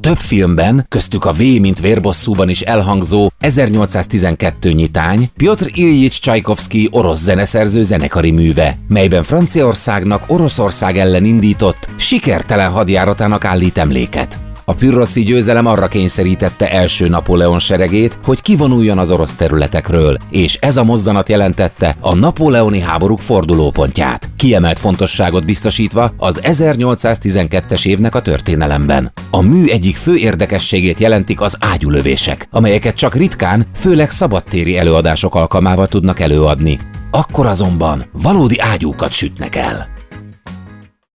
több filmben, köztük a V mint vérbosszúban is elhangzó 1812 nyitány Pjotr Iljics Csajkovszkij orosz zeneszerző zenekari műve, melyben Franciaországnak Oroszország ellen indított, sikertelen hadjáratának állít emléket. A pürroszi győzelem arra kényszerítette első Napóleon seregét, hogy kivonuljon az orosz területekről, és ez a mozzanat jelentette a napóleoni háborúk fordulópontját, kiemelt fontosságot biztosítva az 1812-es évnek a történelemben. A mű egyik fő érdekességét jelentik az ágyúlövések, amelyeket csak ritkán, főleg szabadtéri előadások alkalmával tudnak előadni. Akkor azonban valódi ágyúkat sütnek el.